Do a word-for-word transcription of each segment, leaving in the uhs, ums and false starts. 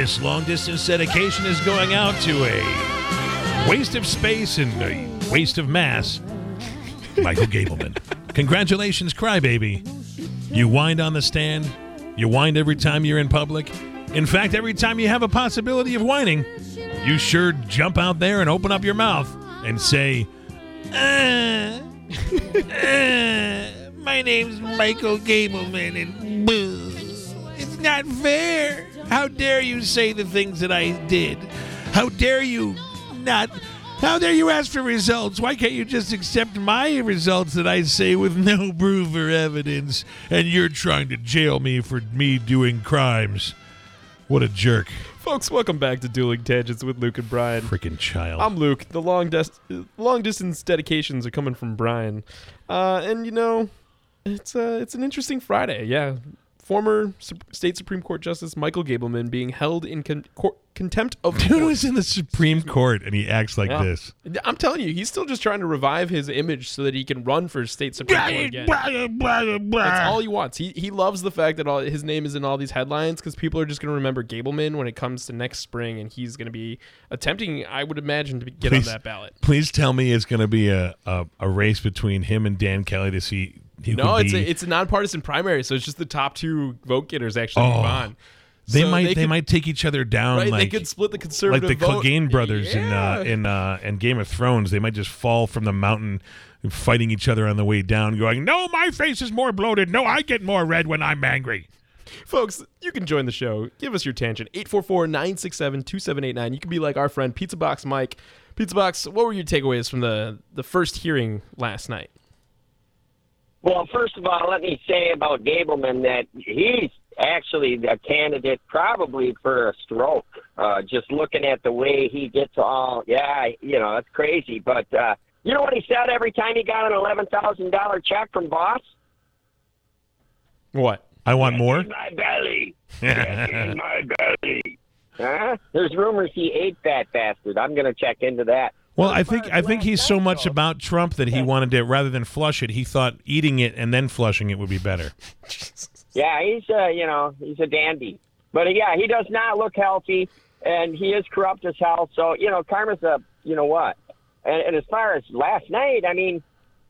This long-distance dedication is going out to a waste of space and a waste of mass, Michael Gableman. Congratulations, crybaby. You whined on the stand. You whined every time you're in public. In fact, every time you have a possibility of whining, you sure jump out there and open up your mouth and say, uh, uh, my name's Michael Gableman, and boo. It's not fair. How dare you say the things that I did? How dare you not... How dare you ask for results? Why can't you just accept my results that I say with no proof or evidence, and you're trying to jail me for me doing crimes? What a jerk. Folks, welcome back to Dueling Tangents with Luke and Brian. Freaking child. I'm Luke. The long des- long distance dedications are coming from Brian. Uh, and, you know, it's uh, it's an interesting Friday. Yeah. Former Su- State Supreme Court Justice Michael Gableman being held in con- cor- contempt of Dude was in the Supreme Court, and he acts like yeah. this. I'm telling you, he's still just trying to revive his image so that he can run for State Supreme Court again. That's all he wants. He he loves the fact that all, his name is in all these headlines because people are just going to remember Gableman when it comes to next spring, and he's going to be attempting, I would imagine, to get please, on that ballot. Please tell me it's going to be a, a, a race between him and Dan Kelly to see... No, it's be... a, it's a nonpartisan primary, so it's just the top two vote getters actually oh, move on. They so might they, they could, might take each other down. Right, like, they could split the conservative like the vote. Clegane brothers yeah. in uh, in uh, in Game of Thrones. They might just fall from the mountain, fighting each other on the way down, going, "No, my face is more bloated. No, I get more red when I'm angry." Folks, you can join the show. Give us your tangent. eight four four, nine six seven, two seven eight nine. You can be like our friend Pizza Box Mike. Pizza Box, what were your takeaways from the the first hearing last night? Well, first of all, let me say about Gableman that he's actually a candidate probably for a stroke. Uh, just looking at the way he gets all, yeah, you know, that's crazy. But uh, you know what he said every time he got an eleven thousand dollars check from boss? What? I want more? In my belly. In my belly. Huh? There's rumors he ate that bastard. I'm going to check into that. Well, I think I think he's so much about Trump that he wanted to, rather than flush it, he thought eating it and then flushing it would be better. Yeah, he's uh, you know, he's a dandy. But yeah, he does not look healthy, and he is corrupt as hell. So, you know, karma's a, you know what. And, and as far as last night, I mean,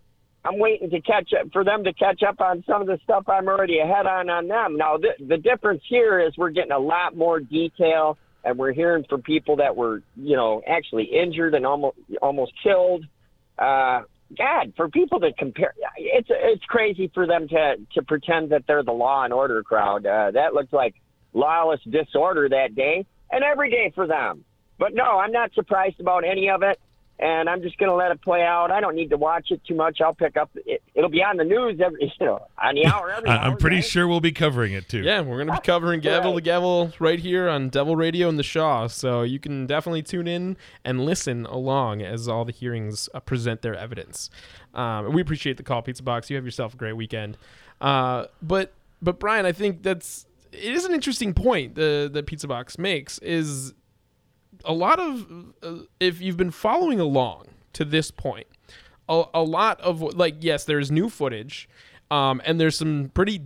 I'm waiting to catch up for them to catch up on some of the stuff I'm already ahead on on them. Now, the, the difference here is we're getting a lot more detail. And we're hearing from people that were, you know, actually injured and almost almost killed. Uh, God, for people to compare, it's it's crazy for them to, to pretend that they're the law and order crowd. Uh, that looked like lawless disorder that day, and every day for them. But no, I'm not surprised about any of it, and I'm just going to let it play out. I don't need to watch it too much. I'll pick up. It, it'll be on the news every, you know, on the hour every hour. I'm pretty right? sure we'll be covering it too. Yeah, we're going to be covering Gavel to Gavel right here on Devil Radio and the Shaw, so you can definitely tune in and listen along as all the hearings uh, present their evidence. Um, we appreciate the call, Pizza Box. You have yourself a great weekend. Uh, but but Brian, I think that's it is an interesting point the that Pizza Box makes is a lot of uh, if you've been following along to this point, a, a lot of like yes, there's new footage, um, and there's some pretty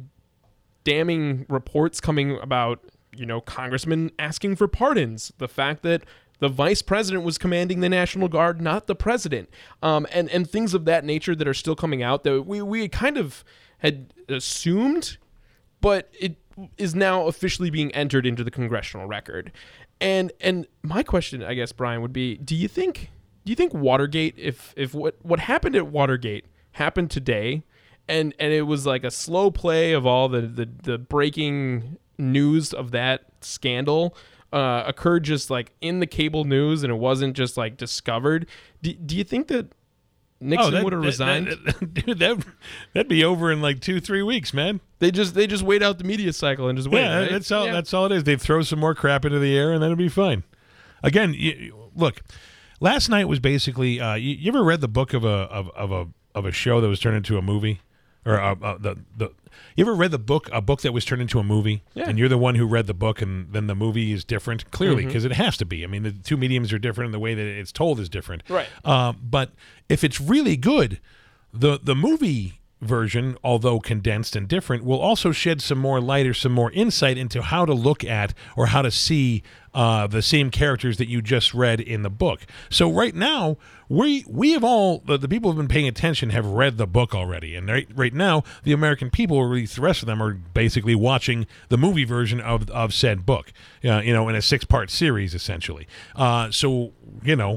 damning reports coming about, you know, congressmen asking for pardons. The fact that the vice president was commanding the National Guard, not the president, um, and and things of that nature that are still coming out that we we kind of had assumed, but it is now officially being entered into the congressional record. And and my question, I guess, Brian, would be: Do you think do you think Watergate, if if what what happened at Watergate happened today, and and it was like a slow play of all the the, the breaking news of that scandal uh, occurred just like in the cable news, and it wasn't just like discovered? Do do you think that Nixon oh, would have resigned? That, that, dude, that, that'd be over in like two, three weeks, man. They just they just wait out the media cycle and just wait. Yeah, right? that's all. Yeah. That's all it is. They throw some more crap into the air, and then it'll be fine. Again, you, look, last night was basically. Uh, you, you ever read the book of a of, of a of a show that was turned into a movie, or uh, uh, the the? You ever read the book a book that was turned into a movie, yeah. and you're the one who read the book, and then the movie is different, clearly, because mm-hmm. it has to be. I mean, the two mediums are different, and the way that it's told is different. Right. Uh, but if it's really good, the the movie version, although condensed and different, will also shed some more light or some more insight into how to look at or how to see uh, the same characters that you just read in the book. So right now, we we have all, the, the people who have been paying attention have read the book already. And right, right now, the American people, or at least the rest of them, are basically watching the movie version of, of said book, uh, you know, in a six-part series, essentially. Uh, so, you know,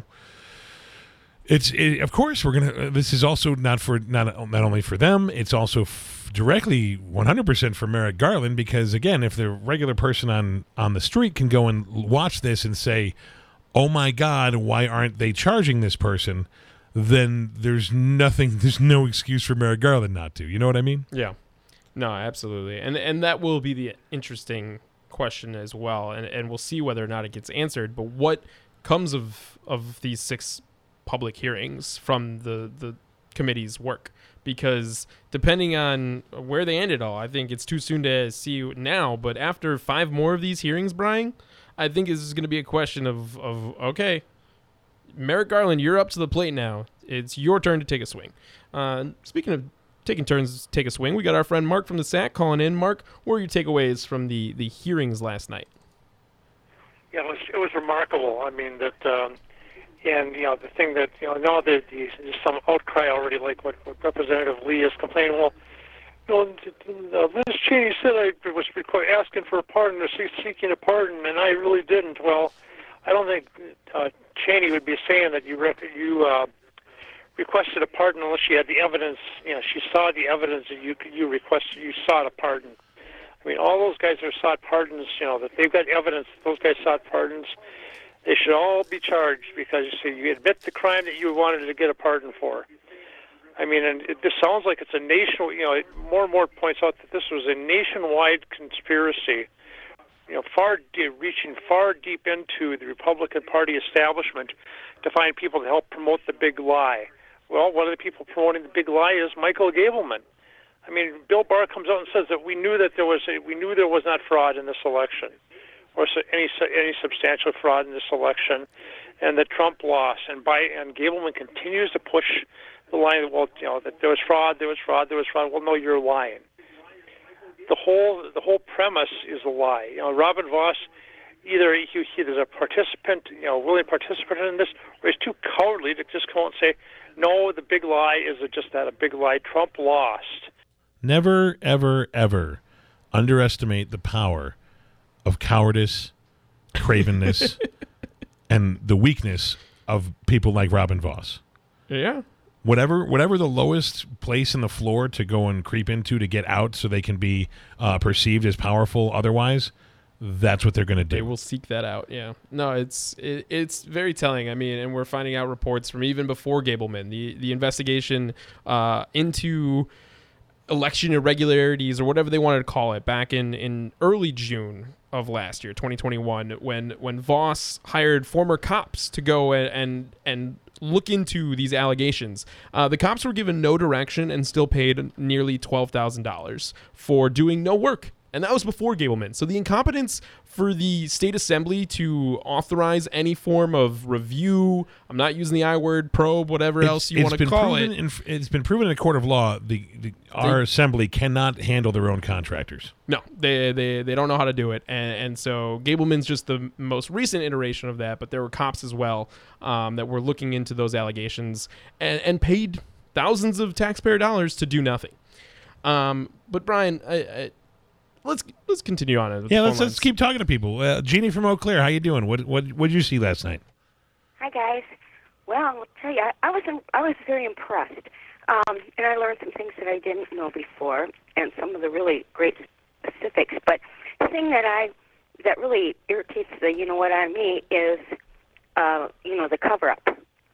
It's it, of course we're gonna. Uh, this is also not for not not only for them. It's also f- directly one hundred percent for Merrick Garland, because again, if the regular person on on the street can go and watch this and say, "Oh my God, why aren't they charging this person?" Then there's nothing. There's no excuse for Merrick Garland not to. You know what I mean? Yeah. No, absolutely, and and that will be the interesting question as well, and and we'll see whether or not it gets answered. But what comes of of these six public hearings from the the committee's work, because depending on where they end it all, I think it's too soon to see now, but after five more of these hearings, Brian, I think this is going to be a question of, of okay, Merrick Garland, you're up to the plate now. It's your turn to take a swing. Uh, speaking of taking turns to take a swing, we got our friend Mark from the S A C calling in. Mark, what were your takeaways from the, the hearings last night? Yeah, it was, it was remarkable. I mean, that... Um, And, you know, the thing that, you know, now that there's some outcry already, like what, what Representative Lee is complaining, well, you know, uh, Liz Cheney said I was asking for a pardon or seeking a pardon, and I really didn't. Well, I don't think uh, Cheney would be saying that you rec- you uh, requested a pardon unless she had the evidence. You know, she saw the evidence that you you requested, you sought a pardon. I mean, all those guys who sought pardons, you know, that they've got evidence that those guys sought pardons. They should all be charged because, you see, you admit the crime that you wanted to get a pardon for. I mean, and it, this sounds like it's a nation. You know, it more and more points out that this was a nationwide conspiracy, you know, far de- reaching far deep into the Republican Party establishment to find people to help promote the big lie. Well, one of the people promoting the big lie is Michael Gableman. I mean, Bill Barr comes out and says that we knew that there was a, we knew there was not fraud in this election, or so any any substantial fraud in this election, and that Trump lost. And by and Gableman continues to push the line. Well, you know, that there was fraud, there was fraud, there was fraud. Well, no, you're lying. The whole the whole premise is a lie. You know, Robin Voss, either he, he is a participant, you know, willing participant in this, or he's too cowardly to just come out and say, no, the big lie is just that, a big lie. Trump lost. Never, ever, ever underestimate the power of cowardice, cravenness, and the weakness of people like Robin Voss. Yeah. Whatever whatever the lowest place in the floor to go and creep into to get out so they can be uh, perceived as powerful otherwise, that's what they're going to do. They will seek that out, yeah. No, it's it, it's very telling. I mean, and we're finding out reports from even before Gableman. The, the investigation uh, into election irregularities, or whatever they wanted to call it, back in, in early June of last year, twenty twenty-one, when when Voss hired former cops to go and and, and look into these allegations. Uh, the cops were given no direction and still paid nearly twelve thousand dollars for doing no work. And that was before Gableman. So the incompetence for the state assembly to authorize any form of review, I'm not using the I word, probe, whatever it's, else you want to call it. In, it's been proven in a court of law, the, the our they, assembly cannot handle their own contractors. No, they they, they don't know how to do it. And, and so Gableman's just the most recent iteration of that, but there were cops as well um, that were looking into those allegations and, and paid thousands of taxpayer dollars to do nothing. Um, but Brian, I... I Let's let's continue on it. Yeah, let's let's keep talking to people. Uh, Jeannie from Eau Claire, how you doing? What what what did you see last night? Hi guys. Well, I'll tell you, I, I was I was very impressed, um, and I learned some things that I didn't know before, and some of the really great specifics. But the thing that I that really irritates the you know what I mean is, uh, you know, the cover up,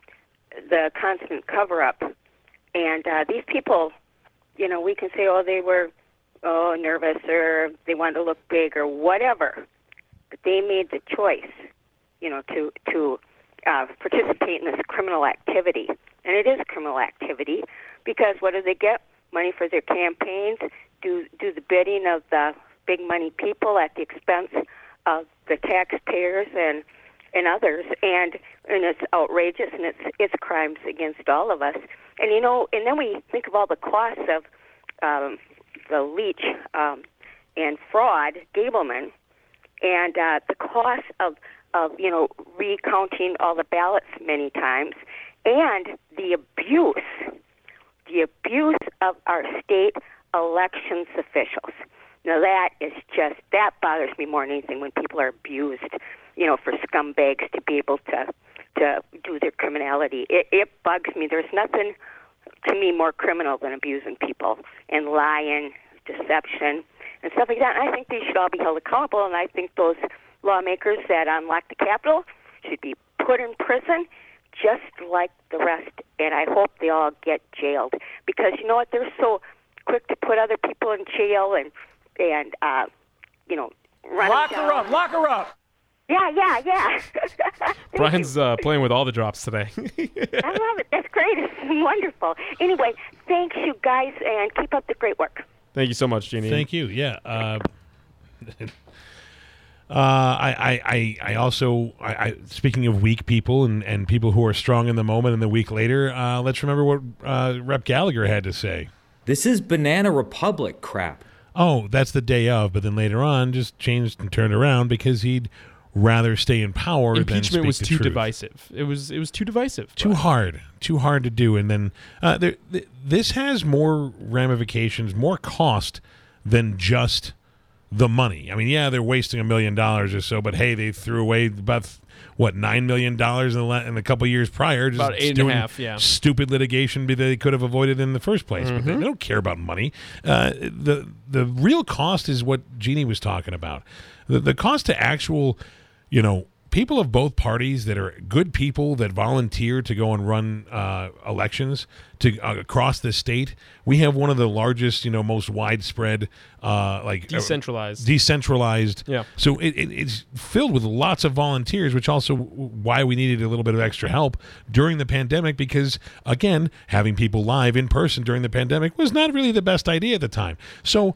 the constant cover up, and uh, these people, you know, we can say, oh, they were. oh, nervous, or they wanted to look big, or whatever. But they made the choice, you know, to to uh, participate in this criminal activity. And it is criminal activity because what do they get? Money for their campaigns, do do the bidding of the big money people at the expense of the taxpayers and and others. And and it's outrageous, and it's it's crimes against all of us. And, you know, and then we think of all the costs of um, the leech um, and fraud, Gableman, and uh, the cost of, of, you know, recounting all the ballots many times, and the abuse, the abuse of our state elections officials. Now that is just, that bothers me more than anything when people are abused, you know, for scumbags to be able to to do their criminality. It, it bugs me. There's nothing to me more criminal than abusing people and lying, deception, and stuff like that. And I think they should all be held accountable, and I think those lawmakers that unlocked the Capitol should be put in prison just like the rest, and I hope they all get jailed. Because you know what? They're so quick to put other people in jail and, and uh, you know, run Lock down. her up, lock her up. Yeah, yeah, yeah. Brian's uh, playing with all the drops today. I love it. That's great. It's wonderful. Anyway, thanks, you guys, and keep up the great work. Thank you so much, Jeannie. Thank you. Yeah. Uh, uh, I, I, I also, I, I, speaking of weak people and, and people who are strong in the moment and the week later, uh, let's remember what uh, Rep Gallagher had to say. This is Banana Republic crap. Oh, that's the day of, but then later on just changed and turned around because he'd rather stay in power than speak Impeachment was the too truth. divisive. It was it was too divisive. Too hard. Too hard to do. And then uh, there, th- this has more ramifications, more cost than just the money. I mean, yeah, they're wasting a million dollars or so, but hey, they threw away about, what, nine million dollars in, the, in a couple years prior. Just About eight and a doing half, yeah. Stupid litigation that they could have avoided in the first place. Mm-hmm. But they, they don't care about money. Uh, the, the real cost is what Jeannie was talking about. The, the cost to actual, you know, people of both parties that are good people that volunteer to go and run uh, elections to uh, across the state. We have one of the largest, you know, most widespread, uh, like Decentralized. Uh, decentralized. Yeah. So it, it, it's filled with lots of volunteers, which also why we needed a little bit of extra help during the pandemic, because again, having people live in person during the pandemic was not really the best idea at the time. So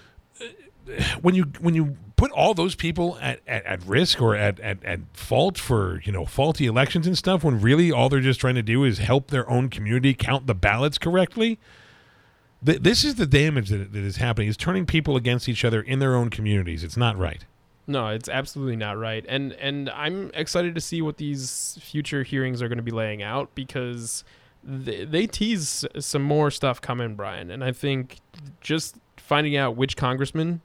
when you when you put all those people at, at, at risk or at, at, at fault for, you know, faulty elections and stuff, when really all they're just trying to do is help their own community count the ballots correctly, th- this is the damage that, that is happening. Is turning people against each other in their own communities. It's not right. No, it's absolutely not right. And and I'm excited to see what these future hearings are going to be laying out, because they, they tease some more stuff coming, Brian. And I think just finding out which congressman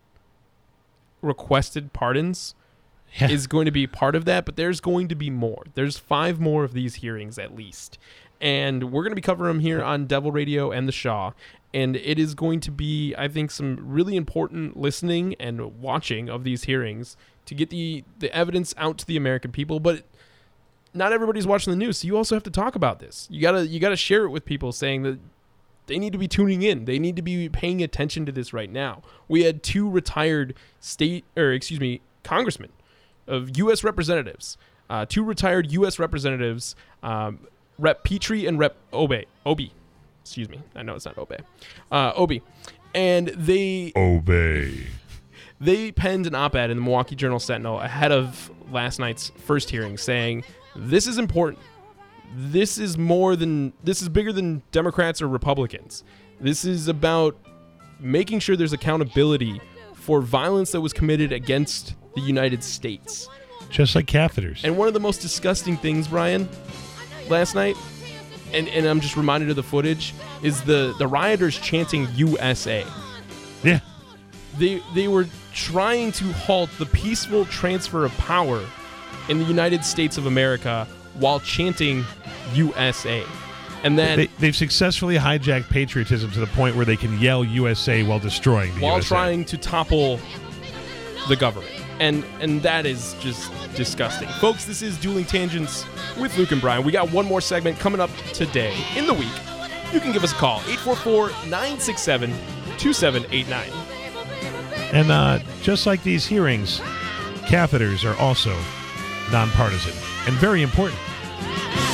requested pardons Yeah. is going to be part of that, but there's going to be more. There's five more of these hearings at least, and we're going to be covering them here on Devil Radio and the Shaw, and it is going to be, I think, some really important listening and watching of these hearings to get the the evidence out to the American people. But not everybody's watching the news, so you also have to talk about this. You gotta you gotta share it with people, saying that they need to be tuning in. They need to be paying attention to this right now. We had two retired state, or excuse me, congressmen of U S representatives, uh, two retired U S representatives, um, Rep Petrie and Rep Obey, Obi, excuse me. I know it's not Obey, uh, Obi, and they Obey. They penned an op-ed in the Milwaukee Journal Sentinel ahead of last night's first hearing, saying this is important. This is more than, this is bigger than Democrats or Republicans. This is about making sure there's accountability for violence that was committed against the United States. Just like catheters. And one of the most disgusting things, Brian, last night, and, and I'm just reminded of the footage, is the, the rioters chanting U S A. Yeah. They, they were trying to halt the peaceful transfer of power in the United States of America while chanting U S A. And then they, they've successfully hijacked patriotism to the point where they can yell U S A while destroying the while U S A. trying to topple the government. And and that is just disgusting. Folks, this is Dueling Tangents with Luke and Brian. We got one more segment coming up today in the week. You can give us a call, eight four four, nine six seven, two seven eight nine. And uh, just like these hearings, catheters are also nonpartisan and very important.